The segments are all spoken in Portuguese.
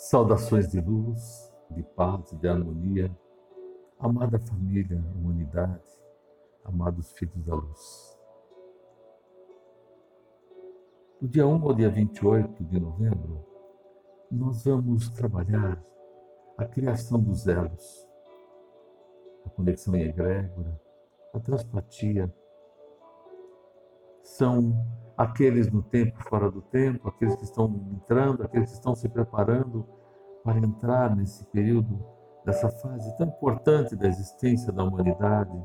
Saudações de luz, de paz, de harmonia, amada família, humanidade, amados filhos da luz. Do dia 1 ao dia 28 de novembro, nós vamos trabalhar a criação dos elos, a conexão em egrégora, a transpatia. São aqueles no tempo, fora do tempo, aqueles que estão entrando, aqueles que estão se preparando para entrar nesse período, dessa fase tão importante da existência da humanidade.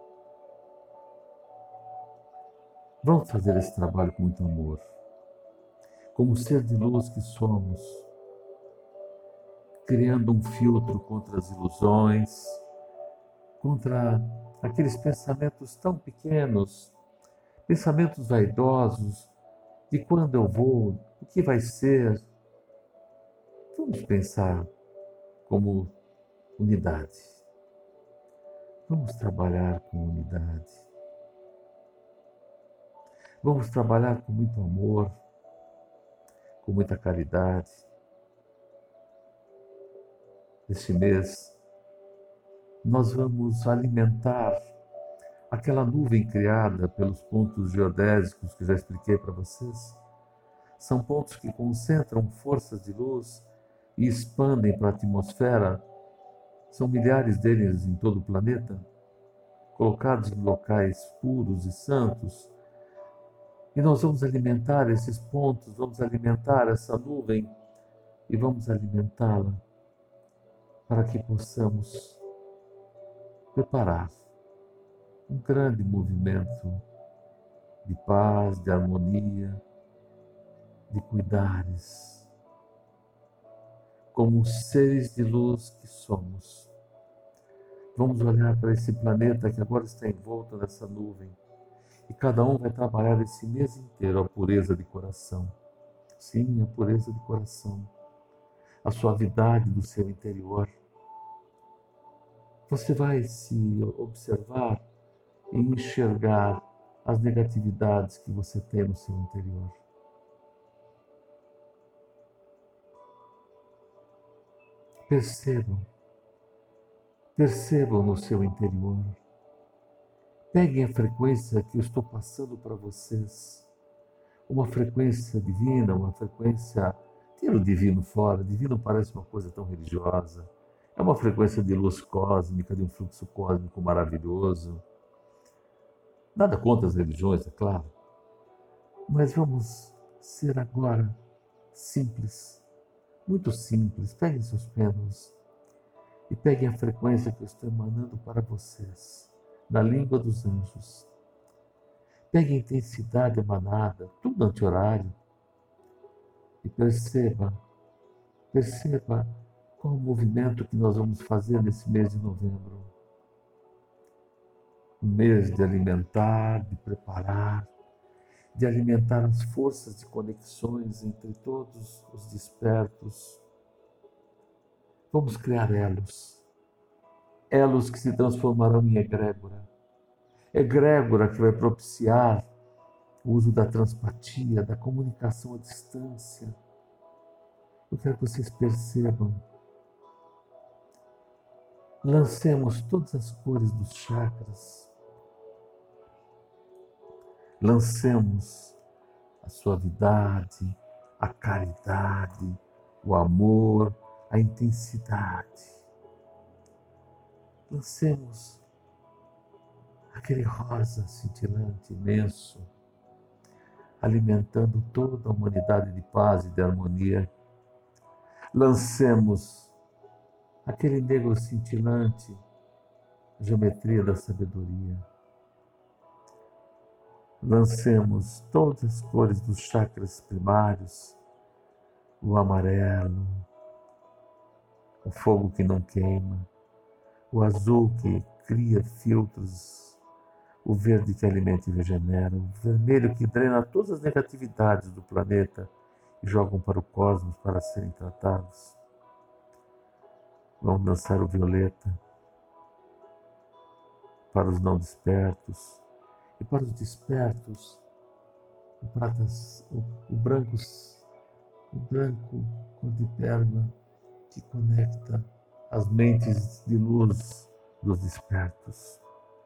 Vamos fazer esse trabalho com muito amor. Como ser de luz que somos, criando um filtro contra as ilusões, contra aqueles pensamentos tão pequenos, pensamentos vaidosos, de quando eu vou, o que vai ser. Vamos pensar como unidade. Vamos trabalhar com unidade. Vamos trabalhar com muito amor, com muita caridade. Este mês, nós vamos alimentar aquela nuvem criada pelos pontos geodésicos que já expliquei para vocês. São pontos que concentram forças de luz e expandem para a atmosfera. São milhares deles em todo o planeta, colocados em locais puros e santos. E nós vamos alimentar esses pontos, vamos alimentar essa nuvem e vamos alimentá-la para que possamos preparar um grande movimento de paz, de harmonia, de cuidares, como seres de luz que somos. Vamos olhar para esse planeta que agora está envolto nessa nuvem e cada um vai trabalhar esse mês inteiro a pureza de coração. Sim, a pureza de coração, a suavidade do seu interior. Você vai se observar e enxergar as negatividades que você tem no seu interior. Percebam no seu interior. Peguem a frequência que eu estou passando para vocês. Uma frequência divina, uma frequência... Tira o divino fora. Divino parece uma coisa tão religiosa. É uma frequência de luz cósmica, de um fluxo cósmico maravilhoso. Nada contra as religiões, é claro. Mas vamos ser agora simples. Muito simples. Peguem seus pêndulos e peguem a frequência que eu estou emanando para vocês, na língua dos anjos. Peguem a intensidade emanada, tudo anti-horário, e perceba qual o movimento que nós vamos fazer nesse mês de novembro. Um mês de alimentar, de preparar, de alimentar as forças de conexões entre todos os despertos. Vamos criar elos. Elos que se transformarão em egrégora. Egrégora que vai propiciar o uso da transpatia, da comunicação à distância. Eu quero que vocês percebam. Lancemos todas as cores dos chakras. Lancemos a suavidade, a caridade, o amor, a intensidade. Lancemos aquele rosa cintilante imenso, alimentando toda a humanidade de paz e de harmonia. Lancemos aquele negro cintilante, geometria da sabedoria. Lancemos todas as cores dos chakras primários, o amarelo, o fogo que não queima, o azul que cria filtros, o verde que alimenta e regenera, o vermelho que drena todas as negatividades do planeta e jogam para o cosmos para serem tratados. Vamos lançar o violeta para os não despertos e para os despertos, o branco cor de pérola, que conecta as mentes de luz dos despertos.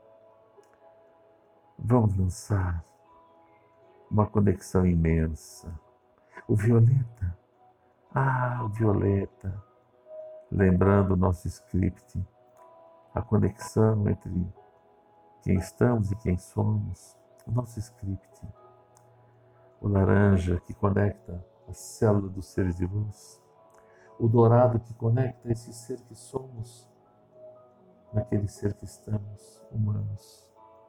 Vamos lançar uma conexão imensa. O violeta, o violeta, lembrando o nosso script, a conexão entre quem estamos e quem somos, o nosso script. O laranja, que conecta a célula dos seres de luz. O dourado, que conecta esse ser que somos, naquele ser que estamos, humanos.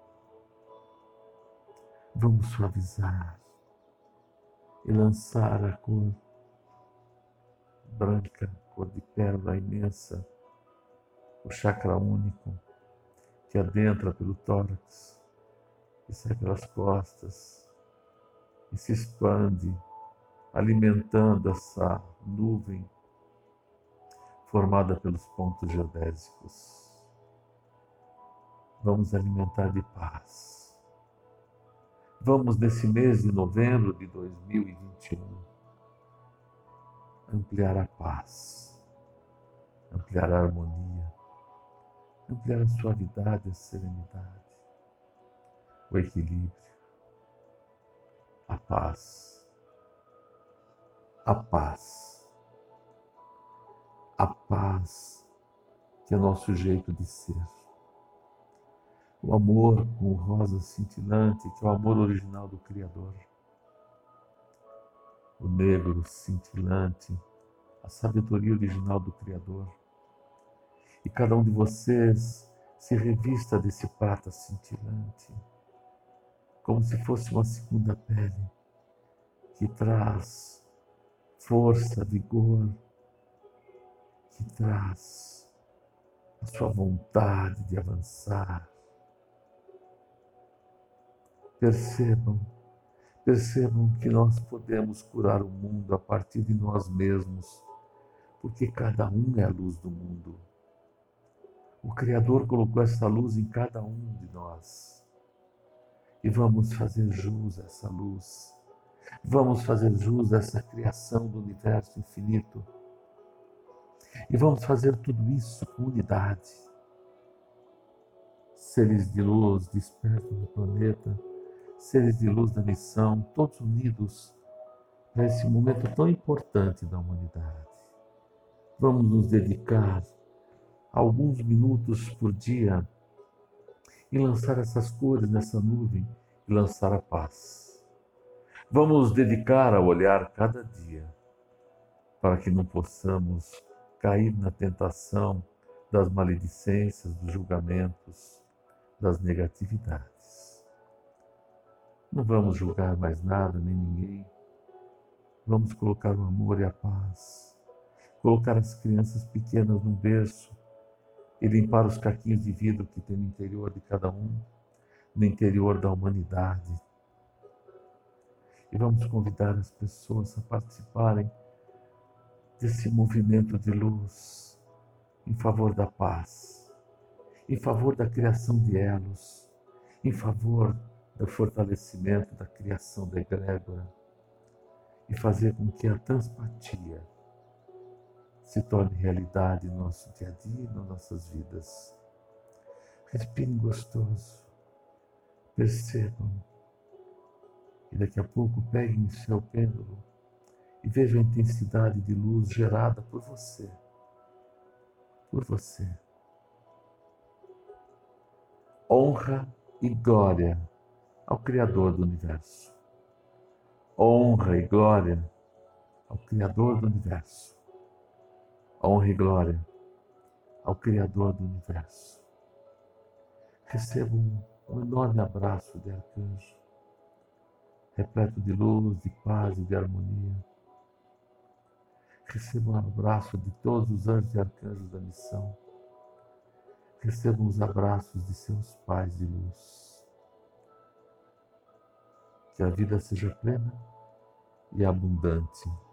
Vamos suavizar e lançar a cor branca, cor de pérola imensa, o chakra único, que adentra pelo tórax, e sai pelas costas, e se expande, alimentando essa nuvem formada pelos pontos geodésicos. Vamos alimentar de paz. Vamos, nesse mês de novembro de 2021, ampliar a paz, ampliar a harmonia, ampliar a suavidade, a serenidade, o equilíbrio, a paz, a paz, a paz que é nosso jeito de ser. O amor com o rosa cintilante, que é o amor original do Criador. O negro cintilante, a sabedoria original do Criador. E cada um de vocês se revista desse prata cintilante, como se fosse uma segunda pele, que traz força, vigor, que traz a sua vontade de avançar. Percebam que nós podemos curar o mundo a partir de nós mesmos, porque cada um é a luz do mundo. O Criador colocou essa luz em cada um de nós. E vamos fazer jus a essa luz. Vamos fazer jus a essa criação do universo infinito. E vamos fazer tudo isso com unidade. Seres de luz despertos no planeta, seres de luz da missão, todos unidos para esse momento tão importante da humanidade. Vamos nos dedicar alguns minutos por dia e lançar essas cores nessa nuvem e lançar a paz. Vamos nos dedicar a olhar cada dia para que não possamos cair na tentação das maledicências, dos julgamentos, das negatividades. Não vamos julgar mais nada, nem ninguém. Vamos colocar o amor e a paz. Colocar as crianças pequenas num berço e limpar os caquinhos de vidro que tem no interior de cada um, no interior da humanidade. E vamos convidar as pessoas a participarem desse movimento de luz em favor da paz, em favor da criação de elos, em favor do fortalecimento da criação da egrégora e fazer com que a transpatia se torne realidade no nosso dia a dia e nas nossas vidas. Respirem gostoso, percebam e daqui a pouco peguem o seu pêndulo e vejam a intensidade de luz gerada por você. Por você. Honra e glória ao Criador do Universo. Honra e glória ao Criador do Universo. Honra e glória ao Criador do Universo. Recebam um enorme abraço de arcanjo, repleto de luz, de paz e de harmonia. Recebam um abraço de todos os anjos e arcanjos da missão. Recebam os abraços de seus pais de luz. Que a vida seja plena e abundante.